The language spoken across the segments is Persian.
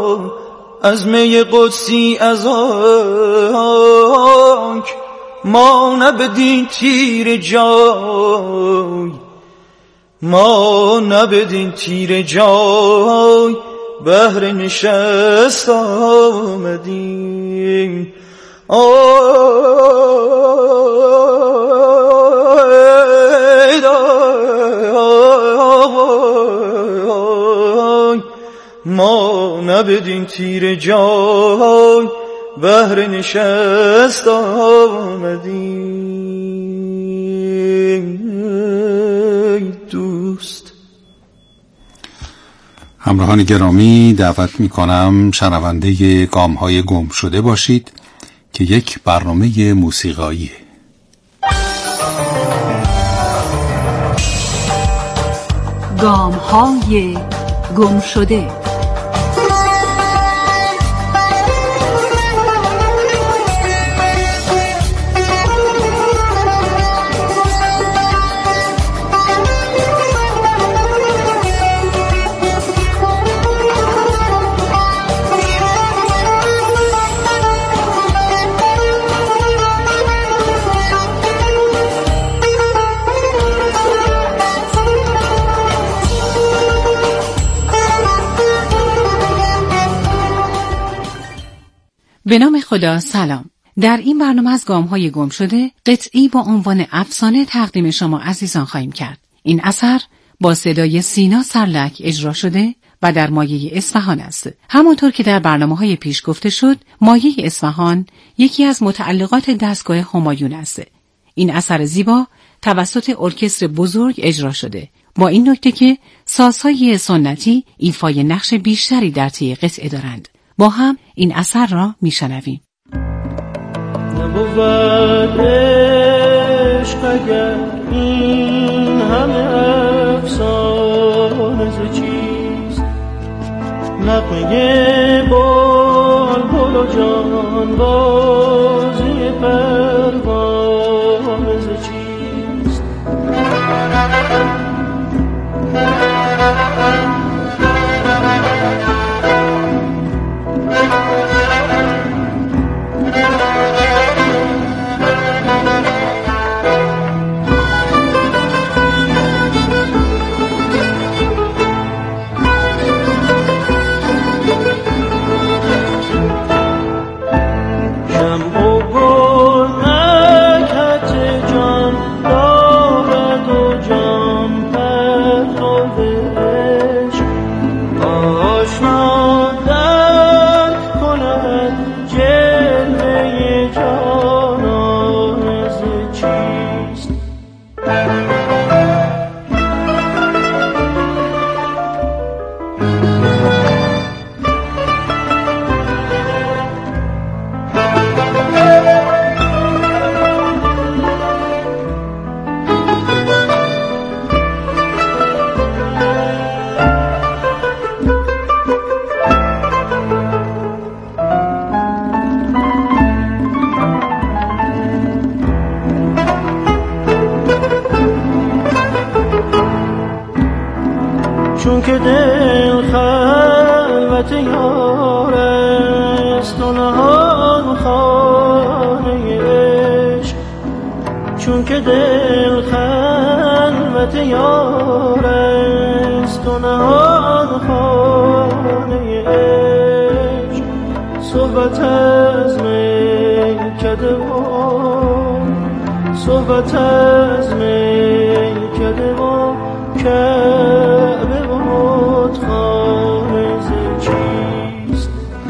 از می قدسی از آنک ما نبدین تیر جای، ما نبدین تیر جای، بهر نشست آمدیم. ما نبدین تیر جای، بهر نشست آمدیم. دوست همراهان گرامی، دعوت می‌کنم شنونده گام‌های گم شده باشید که یک برنامه موسیقاییه. گام‌های گم شده. به نام خدا. سلام. در این برنامه از گام‌های گم شده قطعی با عنوان افسانه تقدیم شما عزیزان خواهیم کرد. این اثر با صدای سینا سرلک اجرا شده و در مایه اصفهان است. همانطور که در برنامه‌های پیش گفته شد، مایه اصفهان یکی از متعلقات دستگاه همایون است. این اثر زیبا توسط ارکستر بزرگ اجرا شده، با این نکته که سازهای سنتی ایفای نقش بیشتری در طی قطعه دارند. با هم این اثر را میشنویم. نبود عشق اگر این همه افسانه ز چیست، نغمه بلبل و جان بازی پروانه ز چیست. چون که دل خلوت یار است و نهان خانه عشق، چون که دل خلوت یار است و نهان خانه عشق، صحبت از میکده و صحبت از میکده و کعبه و بتخانه ز چیست.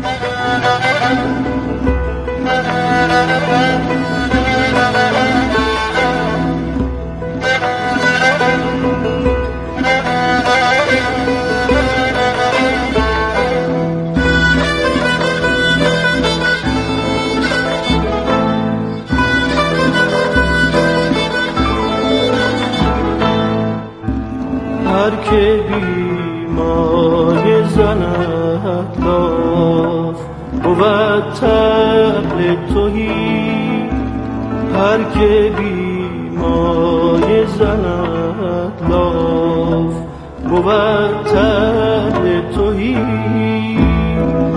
هر که بیمای زند لاف بود طبل تهی، هر که بیمای زند لاف بود طبل تهی،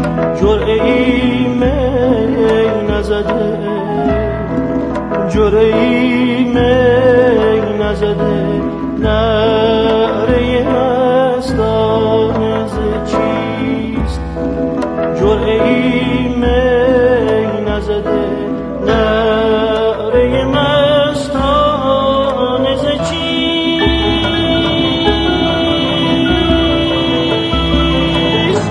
جرعه‌ای می نزده جرعه‌ای می نزده نعره مستانه ز چیست جرعه‌ای می نزده نعره مستانه ز چیست.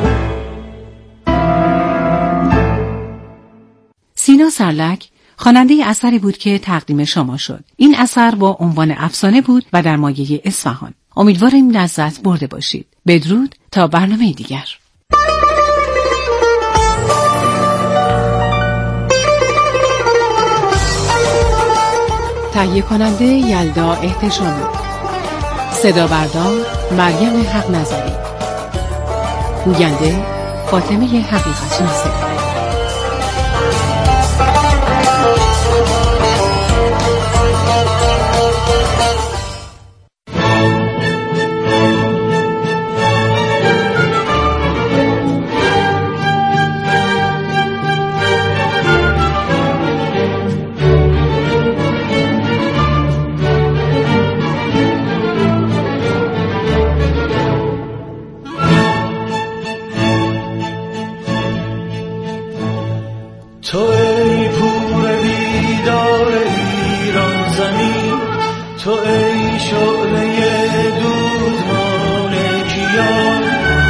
سینا سرلک خواننده اثری بود که تقدیم شما شد. این اثر با عنوان افسانه بود و در مایه اصفهان. امیدواریم لذت برده باشید. بدرود تا برنامه دیگر. تهیه کننده یلدا احتشامی، صدا بردار مریم حق نظری، گوینده فاطمه حقیقت ناصر. تو ای پور بیدار ایران زمین، تو ای شعله دودمان کیان،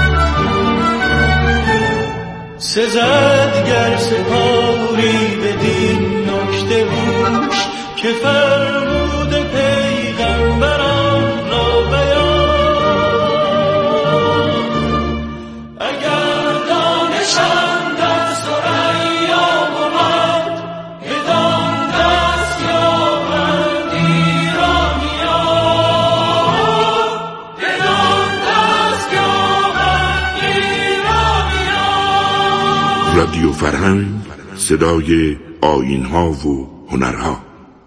سزد گر سپاری بدین نکته هوش که فرمود پیغمبران را بیان. اگر دانشم در ثریا بود بدان دست یابند ایرانیان، بدان دست یابند ایرانیان. رادیو فرهنگ، صدای آیین‌ها و هنرها.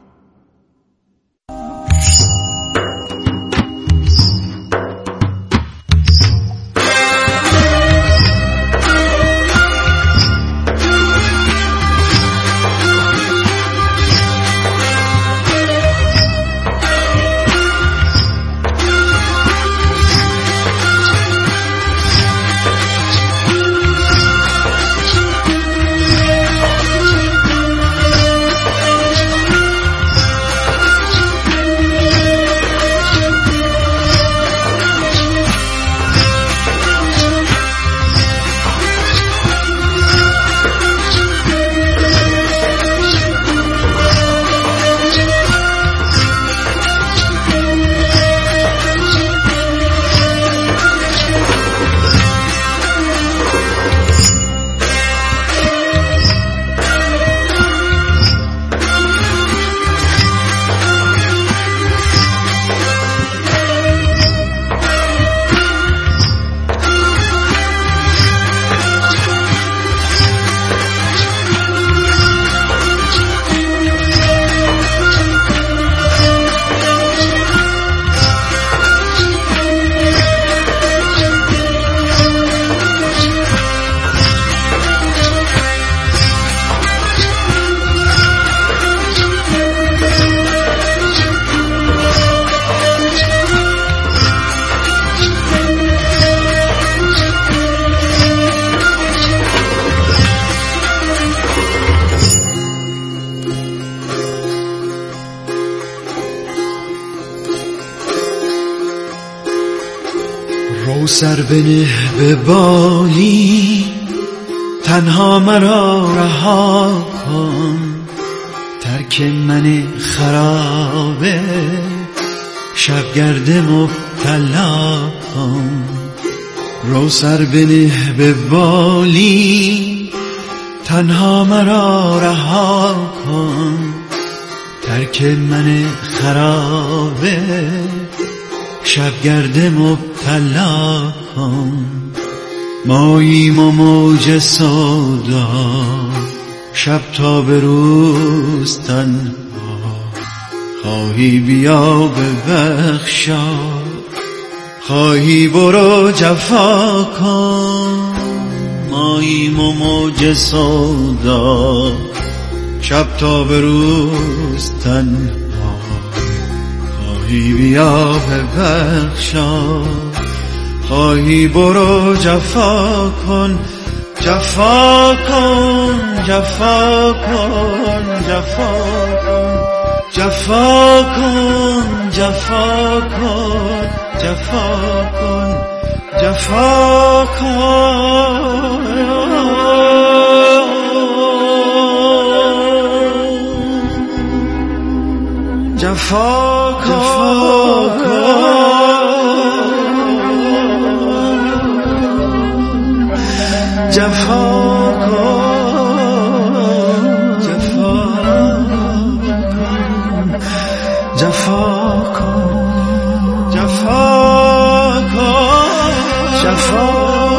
رو سر بنه به بالی، تنها مرا رها کن، ترک من خرابه شبگرد مبتلا کن. رو سر بنه به بالی، تنها مرا رها کن، ترک من خرابه شبگرد مبتلا کن. ماییم و موج سودا، شب تا به روز تنها، خواهی بیا ببخشا، خواهی برو جفا کن. ماییم و موج سودا، شب تا به روز تنها. خواهی بیا ببخشا، خواهی برو جفا کن، جفا کن، جفا کن، جفا کن، جفا کن، جفا کن، جفا کن، جفا کن، جفا کن، جفا کن، جفا کن، جفا کن، جفا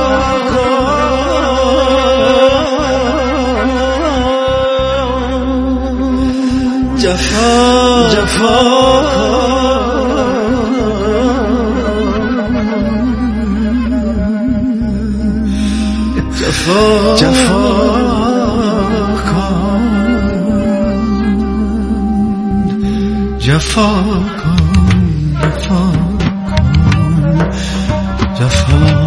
کن، جفا جفا کن، جفا.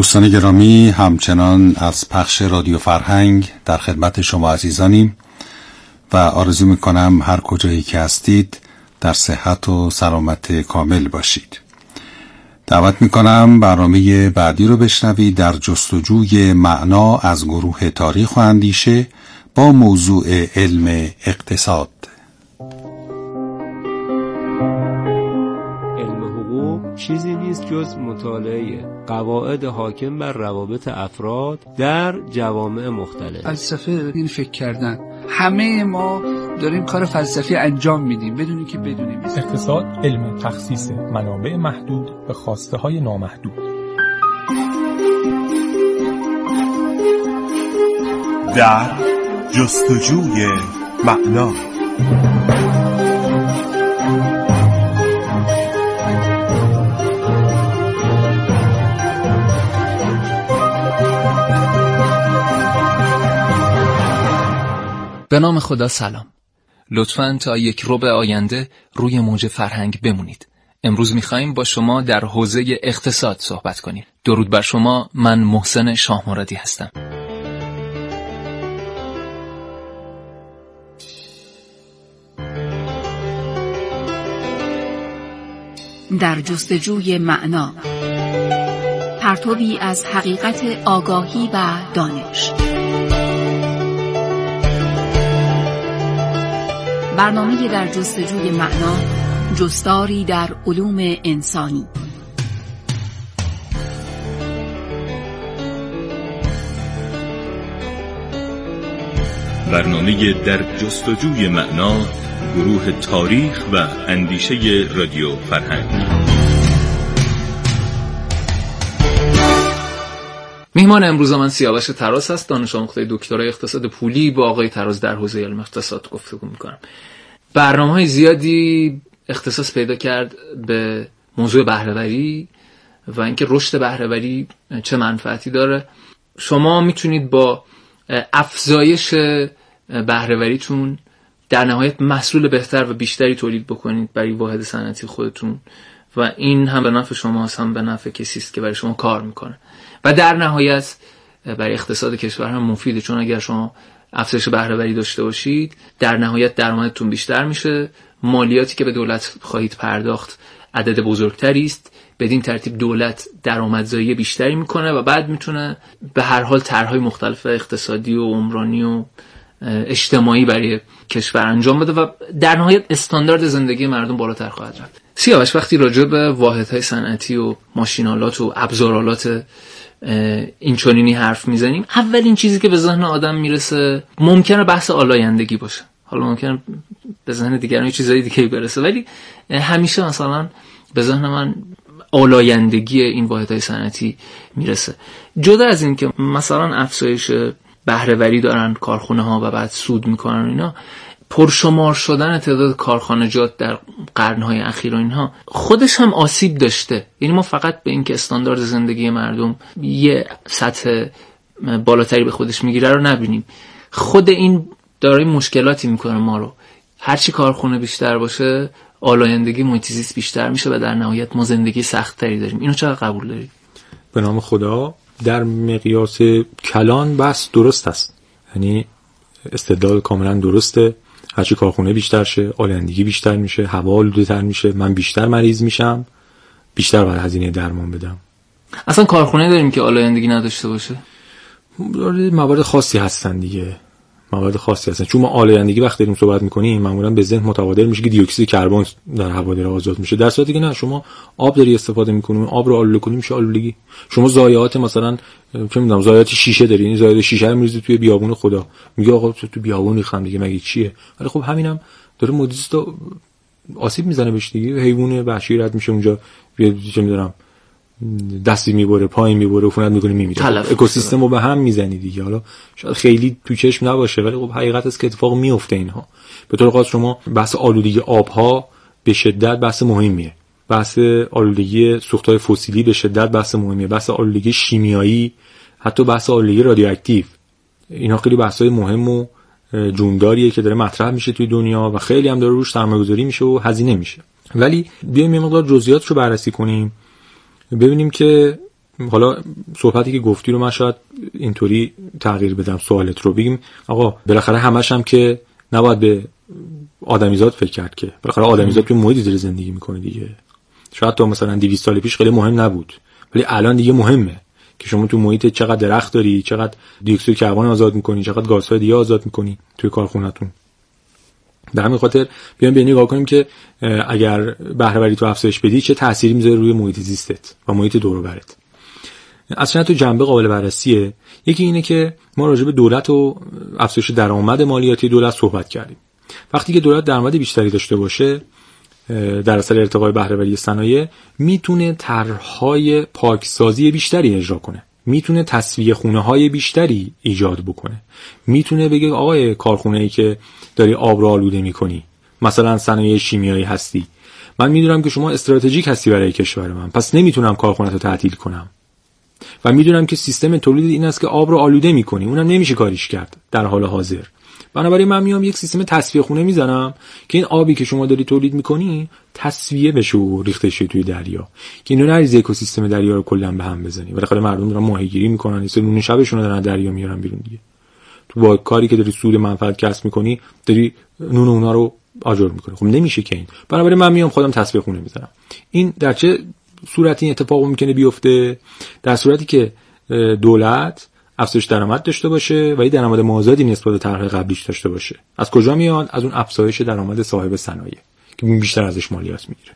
دوستان گرامی، همچنان از پخش رادیو فرهنگ در خدمت شما عزیزانیم و آرزو میکنم هر کجایی که هستید در صحت و سلامت کامل باشید. دعوت میکنم برنامه بعدی رو بشنوید در جستجوی معنا از گروه تاریخ و اندیشه با موضوع علم اقتصاد. چیزی نیست جز مطالعه قواعد حاکم بر روابط افراد در جوامع مختلف. فلسفه این فکر کردن. همه ما داریم کار فلسفی انجام میدیم بدون اینکه بدونیم. اقتصاد علم تخصیص منابع محدود به خواسته های نامحدود. در جستجوی معنا. به نام خدا سلام. لطفاً تا یک ربع آینده روی موج فرهنگ بمونید. امروز می‌خوایم با شما در حوزه اقتصاد صحبت کنیم. درود بر شما، من محسن شاهمرادی هستم. در جستجوی معنا، پرتوی از حقیقت آگاهی و دانش. برنامه در جستجوی معنا، جستاری در علوم انسانی. برنامه در جستجوی معنا، گروه تاریخ و اندیشه رادیو فرهنگ. میهمان امروز من سیاوش تراز است، دانش آموخته دکترای اقتصاد پولی. با آقای تراز در حوزه علم اقتصاد گفتگو میکنم. برنامه‌های زیادی اختصاص پیدا کرد به موضوع بهره‌وری و اینکه رشد بهره‌وری چه منفعتی داره. شما میتونید با افزایش بهره‌وریتون در نهایت محصول بهتر و بیشتری تولید بکنید برای واحد صنعتی خودتون و این هم به نفع شماست، هم به نفع کسی است که برای شما کار میکنه و در نهایت برای اقتصاد کشور هم مفیده، چون اگر شما افزایش بهره‌وری داشته باشید در نهایت درآمدتون بیشتر میشه، مالیاتی که به دولت خواهید پرداخت عدد بزرگتری است، بدین ترتیب دولت درآمدزایی بیشتری میکنه و بعد میتونه به هر حال طرح‌های مختلف اقتصادی و عمرانی و اجتماعی برای کشور انجام بده و در نهایت استاندارد زندگی مردم بالاتر خواهد رفت. سیاوش، وقتی راجع به واحدهای صنعتی و ماشین‌آلات و ابزارآلات این چنینی حرف میزنیم، اولین چیزی که به ذهن آدم میرسه ممکنه بحث آلایندگی باشه. حالا ممکنه به ذهن دیگران یه چیزای دیگه برسه، ولی همیشه مثلا به ذهن من آلایندگی این واحدهای صنعتی میرسه. جدا از این که مثلا افزایش بهره‌وری دارن کارخونه ها و بعد سود میکنن اینا، پرشمار شدن تعداد کارخانجات در قرنهای اخیر و اینها خودش هم آسیب داشته. یعنی ما فقط به این که استاندارد زندگی مردم یه سطح بالاتری به خودش میگیره رو نبینیم، خود این داره مشکلاتی میکنه ما رو. هرچی کارخونه بیشتر باشه آلایندگی محیط زیست بیشتر میشه و در نهایت ما زندگی سخت‌تری داریم. اینو چقدر قبول دارید؟ به نام خدا در مقیاس کلان بس درست است، یعنی استدلال کاملا درسته. هرچی کارخونه بیشتر شه آلایندگی بیشتر میشه، هوا آلوده‌تر میشه، من بیشتر مریض میشم، بیشتر باید هزینه درمان بدم. اصلا کارخونه داریم که آلایندگی نداشته باشه؟ موارد خاصی هستن دیگه، موارد خاصی هستن. چون ما آلایندگی وقتی داریم صحبت میکنیم معمولا به ذهن متبادر میشه که دی اکسید کربن در هوا داره آزاد میشه، در صورتی که نه، شما آب داری استفاده میکنی، آب رو آلوده کنی میشه آلودگی. شما ضایعات مثلا چه میدونم ضایعات شیشه داری، این ضایعات شیشه رو میریزی توی بیابون خدا، میگه آقا تو بیابون ریختم دیگه مگه چیه؟ ولی خب همینم داره مدیست آسیب میزنه بهش دیگه. حیوان وحشی رد میشه اونجا، چه میدونم دستی میبره، پایین میبره، عفونت میکنه، میمیره. اکوسیستم رو به هم میزنی دیگه. حالا شاید خیلی تو چشم نباشه ولی خب حقیقت است که اتفاق میفته اینها. به طور خاص شما بحث آلودگی آبها به شدت بحث مهمیه، بحث آلودگی سوختهای فسیلی به شدت بحث مهمیه، بحث آلودگی شیمیایی، حتی بحث آلودگی رادیواکتیو. اینا خیلی بحث‌های مهم و جونداریه که داره مطرح میشه توی دنیا و خیلی هم داره روش سرمایه‌گذاری میشه و هزینه میشه. ولی بیایم یه مقدار جزئیاتشو بررسی کنیم، ببینیم که حالا صحبتی که گفتی رو من شاید اینطوری تغییر بدم سوالت رو، بگیم آقا بالاخره همش هم که نباید به آدمیزاد فکر کرد، که بالاخره آدمیزاد توی محیطی داره زندگی میکنه دیگه. شاید تا مثلا 200 سال پیش خیلی مهم نبود، ولی الان دیگه مهمه که شما تو محیط چقدر درخت داری، چقدر دی اکسید کربن آزاد میکنی، چقدر گازهای دیگه آزاد میکنی توی کارخونه‌تون. به همین خاطر بیایم به نگاه کنیم که اگر بهره‌وری تو افزایش بدی چه تأثیری میذاره روی محیط زیستت و محیط دور و برت. اصلا تو جنبه قابل بررسیه. یکی اینه که ما راجع به دولت و افزایش درآمد مالیاتی دولت صحبت کردیم. وقتی که دولت درآمد بیشتری داشته باشه در اثر ارتقای بهره‌وری صنایع، میتونه طرح‌های پاکسازی بیشتری اجرا کنه، میتونه تصفیه خونه‌های بیشتری ایجاد بکنه، میتونه بگه آقای کارخونه‌ای که داری آب رو آلوده می‌کنی، مثلا صنایع شیمیایی هستی، من میدونم که شما استراتژیک هستی برای کشور من، پس نمیتونم کارخونه‌تو تعطیل کنم و میدونم که سیستم تولید این است که آب رو آلوده می‌کنی، اونم نمیشه کاریش کرد در حال حاضر. بنابراین من میام یک سیستم تصفیه خونه میزنم که این آبی که شما داری تولید میکنی تصفیه بشه و ریخته شه توی دریا، که اینو نریزه اکوسیستم دریا رو کلا به هم بزنی. بالاخره مردم دارن ماهیگیری میکنن، یه نون شبشون رو دارن دریا میارن بیرون دیگه. تو با کاری که داری سود منفعت کسب میکنی داری نون اونا رو آجر میکنی. خب نمیشه که این. بنابراین من میام خودم تصفیه خونه میزنم. این در چه صورتی این اتفاق ممکنه بیفته؟ در صورتی که دولت افزایش درآمد داشته باشه و یه درآمد مازادی نسبت به طرح قبلیش داشته باشه. از کجا میاد؟ از اون افزایش درآمد صاحب صنایع که بیشتر ازش مالیات میگیره.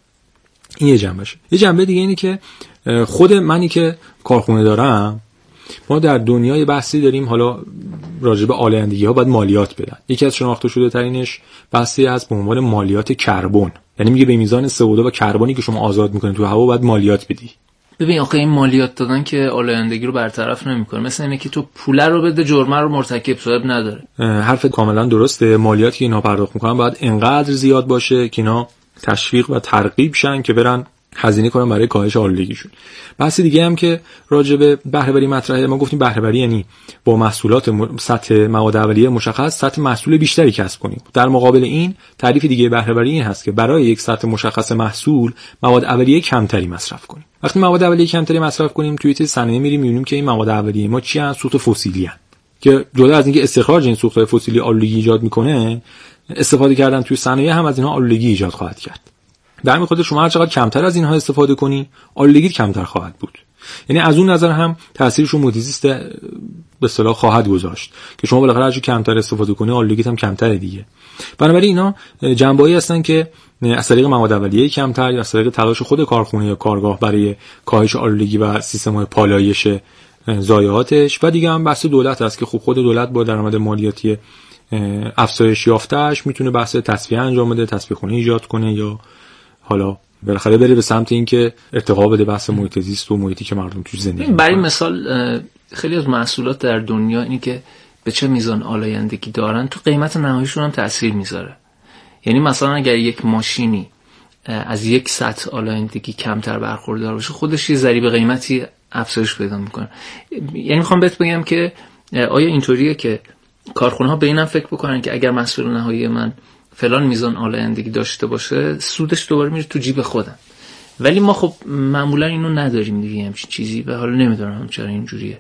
این یه جنبشه. یه جنبه دیگه اینه که خود منی که کارخونه دارم، ما در دنیای بحثی داریم حالا راجع به آلایندگی ها باید مالیات بدن. یکی از شناخته شده ترینش بحثی از به عنوان مالیات کربن، یعنی میگه به میزان CO2 و کربنی که شما آزاد میکنید تو هوا باید مالیات بدی. ببین آخه این مالیات دادن که آلایندگی رو برطرف نمیکنه، مثل اینه که تو پول رو بده جرمه رو مرتکب صاحب نداره. حرفت کاملا درسته. مالیاتی که اینا پرداخت میکنن باید انقدر زیاد باشه که اینا تشویق و ترغیب شن که برن هزینه کنن برای کاهش آلودگیشون. بحث دیگه هم که راجع به بهره‌وری مطرحه، ما گفتیم بهره‌وری یعنی با محصولات سطح مواد اولیه مشخص سطح محصول بیشتری کسب کنیم. در مقابل این تعریف دیگه بهره‌وری این هست که برای یک سطح مشخص محصول مواد اولیه کمتری مصرف کنیم. وقتی مواد اولیه کمتری مصرف کنیم توی صنایع میریم میبینیم که این مواد اولیه ما چی هستن؟ سوخت فسیلی هستن که جدا از اینکه استخراج این سوخت فسیلی آلودگی ایجاد میکنه، استفاده کردن توی صنایع هم از اینها آلودگی ایجاد خواهد کرد. در همین خاطر شما هر چقدر کمتر از اینها استفاده کنی آلودگی کمتر خواهد بود. یعنی از اون نظر هم تاثیرش رو محیط زیست به اصطلاح خواهد گذاشت که شما بالاخره هر چی کمتر استفاده کنی آلودگیت هم کمتره دیگه. بنابراین اینا جنبه‌ای هستن که از طریق مواد اولیه کمتر یا از طریق تلاش خود کارخونه یا کارگاه برای کاهش آلودگی و سیستم‌های پالایش ضایعاتش، و دیگه هم بحث دولت است که خب خود دولت با درآمد مالیاتی افزایش یافته‌اش میتونه بحث تصفیه انجام بده، تصفیه خونه ایجاد کنه، یا حالا بالاخره بره به سمت اینکه ارتقا بده بحث محیط زیست و محیطی که مردم توش زندگی می‌کنن. برای مثال خیلی از محصولات در دنیا اینی که به چه میزان آلایندگی دارن تو قیمت نهاییشون هم تأثیر میذاره. یعنی مثلا اگر یک ماشینی از یک سطح آلایندگی کمتر برخوردار باشه، خودش یه ضریب قیمتی افزایش پیدا میکنه. یعنی میخوام بهت بگم که آیا اینطوریه که کارخونه‌ها به اینم فکر بکنن که اگر محصول نهایی من فلان میزان آلایندگی داشته باشه، سودش دوباره میره تو جیب خودم، ولی ما خب معمولا اینو نداریم دیگه همچین چیزی، و حالا نمیدونم چرا اینجوریه.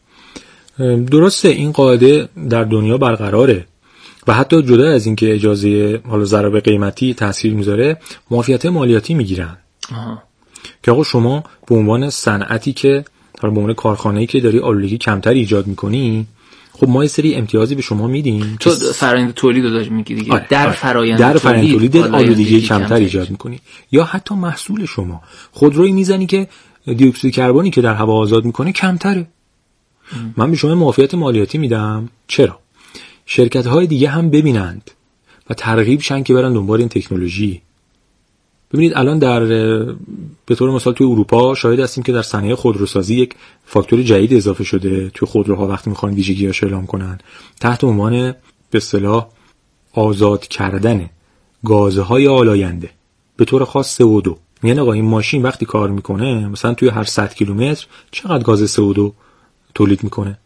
درسته این قاعده در دنیا برقراره و حتی جدا از اینکه اجازه حالا ضرر قیمتی تاثیر میذاره، معافیت مالیاتی میگیرن که آقا شما به عنوان صنعتی که حالا به عنوان کارخانه‌ای که داری آلودگی کمتری ایجاد میکنی، خب ما یه سری امتیازی به شما میدیم. تو فرآیند تولید رو داری میگی دیگه. آره. در فرآیند تولید آلودگی کمتر ایجاد میکنی، یا حتی محصول شما خودرویی میزنی که دی اکسید کربنی که در هوا آزاد میکنه کمتره. من به شما معافیت مالیاتی میدم. چرا؟ شرکت‌های دیگه هم ببینند و ترغیب شن که برن دنبال این تکنولوژی. ببینید الان در به طور مثال توی اروپا شاهد هستیم که در صنایع خودروسازی یک فاکتور جدید اضافه شده توی خودروها. وقتی میخوان ویژگی‌هاش اعلام کنن تحت عنوان به اصطلاح آزاد کردن گازهای آلاینده، به طور خاص CO2. یعنی آقا این ماشین وقتی کار میکنه مثلا توی هر 100 کیلومتر چقدر گاز CO2 تولید میکنه؟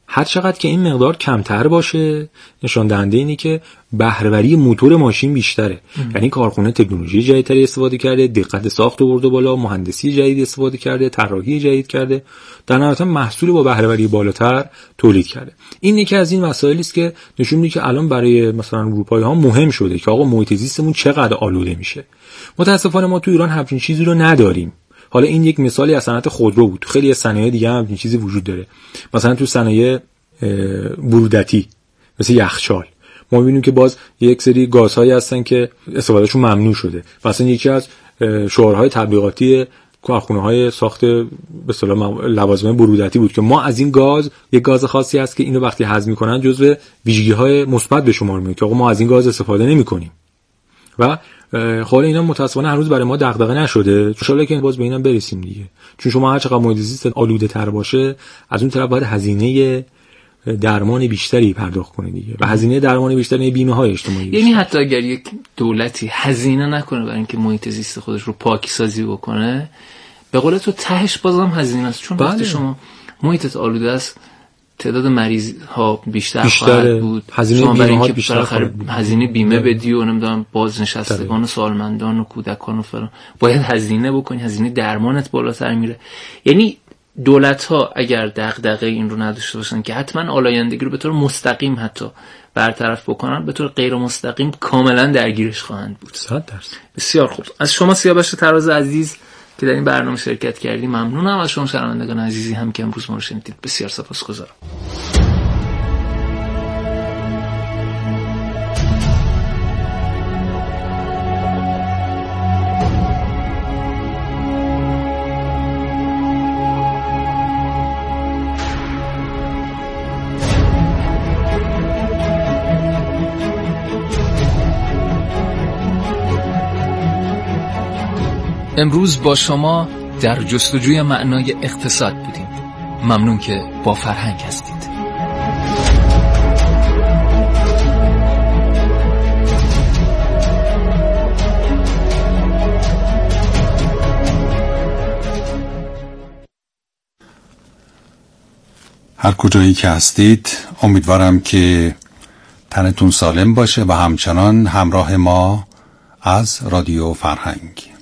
هر چقدر که این مقدار کمتر باشه نشان دهنده اینه که بهره‌وری موتور ماشین بیشتره. یعنی کارخونه تکنولوژی جدیدتری استفاده کرده، دقت ساخت برده بالا، مهندسی جدید استفاده کرده، طراحی جدید کرده، در نهایت محصول با بهره‌وری بالاتر تولید کرده. این یکی از این مسائلی است که نشون میده که الان برای مثلا اروپایی‌ها مهم شده که آقا محیط زیستمون چقدر آلوده میشه. متاسفانه ما تو ایران همچین چیزی رو نداریم. حالا این یک مثالی از صنعت خودرو بود. خیلی از صنایع دیگه هم این چیزی وجود داره. مثلا تو صنایع برودتی مثل یخچال ما می‌بینیم که باز یک سری گازهایی هستن که استفادهشون ممنوع شده. مثلا یکی از شعارهای تبلیغاتی کارخونه‌های ساخت به اصطلاح لوازم برودتی بود که ما از این گاز، یک گاز خاصی هست که اینو وقتی هضم می‌کنن جزو ویژگی‌های مثبت به شمار میاد که آقا ما از این گاز استفاده نمی‌کنیم. و خب اینا متأسفانه هنوز برای ما دغدغه نشده. ان شاءالله که باز به اینم برسیم دیگه. چون شما هر چقدر محیط زیست آلوده‌تر باشه، از اون طرف باید هزینه درمان بیشتری پرداخت کنه دیگه. و هزینه درمان بیشتری بیمه‌های اجتماعی. یعنی حتی اگر یک دولتی هزینه نکنه برای اینکه محیط زیست خودش رو پاکی سازی بکنه، به قول تو تهش بازم هزینه است. چون وقتی شما محیطت آلوده است، تعداد مریض ها بیشتر خواهد بود، هزینه بیمه ها بیشتر خواهد بود، هزینه بیمه بدی و نمیدونم بازنشستگان و سالمندان و کودکان و فلان باید هزینه بکنی، هزینه درمانت بالاتر میره. یعنی دولت ها اگر دغدغه این رو نداشته باشن که حتما آلایندگی رو به طور مستقیم حتی برطرف بکنن، به طور غیر مستقیم کاملا درگیرش خواهند بود. 100%. بسیار خوب. از شما سیاوش تراز عزیز که در این برنامه شرکت کردی ممنونم. از شما شنوندگان عزیزی هم که امروز ما رو شنیدید بسیار سپاسگزارم. امروز با شما در جستجوی معنای اقتصاد بودیم. ممنون که با فرهنگ هستید. هر کجایی که هستید امیدوارم که تنتون سالم باشه و همچنان همراه ما از رادیو فرهنگ.